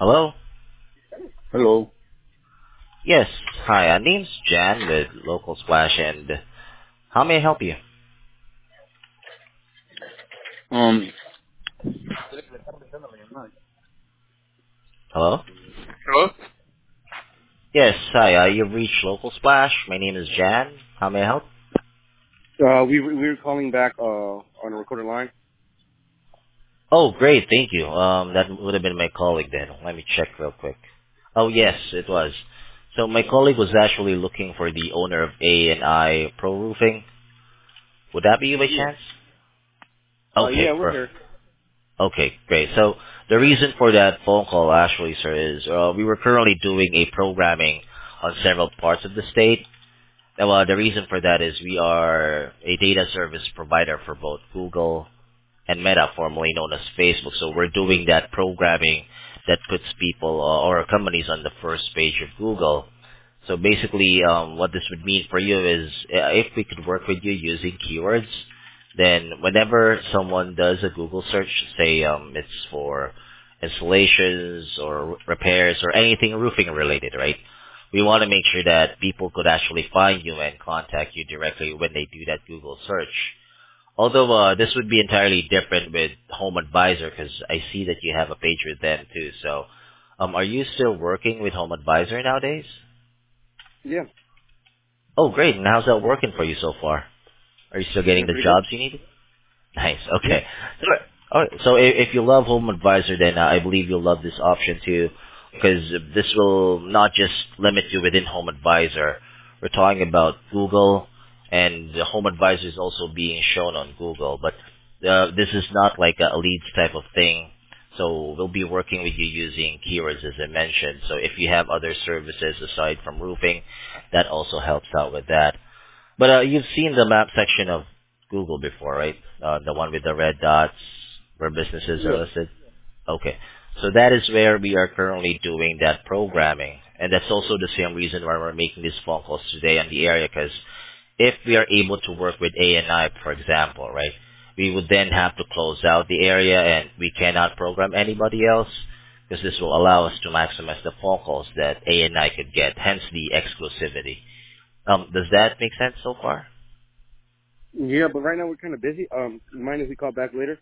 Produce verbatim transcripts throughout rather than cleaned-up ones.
Hello? Hello. Yes. Hi, uh, name's Jan with Local Splash, and how may I help you? Um. Hello? Hello. Yes, hi, uh, you've reached Local Splash. My name is Jan. How may I help? Uh, we we were calling back uh on a recorded line. Oh, great, thank you. Um, that would have been my colleague then. Let me check real quick. Oh, yes, it was. So my colleague was actually looking for the owner of A and I Pro Roofing. Would that be you by Yeah. chance? Uh, Okay, yeah, we're perfect. here. Okay, great. So the reason for that phone call actually, sir, is uh, we were currently doing a programming on several parts of the state. Uh, Well, the reason for that is we are a data service provider for both Google and Meta, formerly known as Facebook. So we're doing that programming that puts people uh, or companies on the first page of Google. So basically, um, what this would mean for you is uh, if we could work with you using keywords, then whenever someone does a Google search, say um, it's for installations or repairs or anything roofing related, right? We want to make sure that people could actually find you and contact you directly when they do that Google search. Although uh, this would be entirely different with Home Advisor because I see that you have a page with them too. So, um, are you still working with Home Advisor nowadays? Yeah. Oh, great. And how's that working for you so far? Are you still getting Yeah, the pretty good. jobs you need? Nice. Yeah. Okay. So, all right. So if, if you love Home Advisor, then uh, I believe you'll love this option too, because this will not just limit you within Home Advisor. We're talking about Google, and the Home Advisor is also being shown on Google. But uh, this is not like a leads type of thing. So we'll be working with you using keywords as I mentioned. So if you have other services aside from roofing, that also helps out with that. But uh, you've seen the map section of Google before, right? Uh, the one with the red dots where businesses are Yeah. listed. Okay. So that is where we are currently doing that programming. And that's also the same reason why we're making these phone calls today on the area, because if we are able to work with A and I, for example, right, we would then have to close out the area and we cannot program anybody else because this will allow us to maximize the phone calls that A and I could get, hence the exclusivity. Um, does that make sense so far? Yeah, but right now we're kind of busy. Um, mind if we call back later?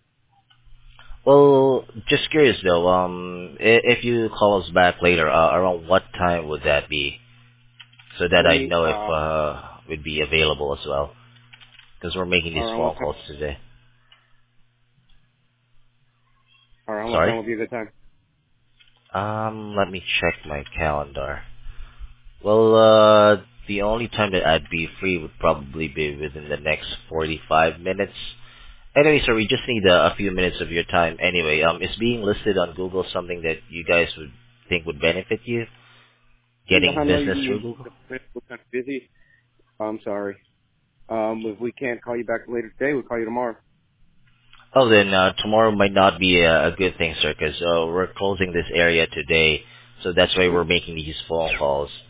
Well, just curious though. Um, i- if you call us back later, uh, around what time would that be, so that Let I me know if uh uh we'd be available as well? Because we're making these around what phone time? calls today. Around what Sorry. time would be a good time? Um, let me check my calendar. Well, uh, the only time that I'd be free would probably be within the next forty-five minutes. Anyway, sir, we just need a, a few minutes of your time. Anyway, um, is being listed on Google something that you guys would think would benefit you? Yeah, Getting I know business you. through Google? We're kind of busy. I'm sorry. Um, if we can't call you back later today, we'll call you tomorrow. Oh, then uh, tomorrow might not be a, a good thing, sir, because uh, we're closing this area today, so that's why Hmm? we're making these phone calls.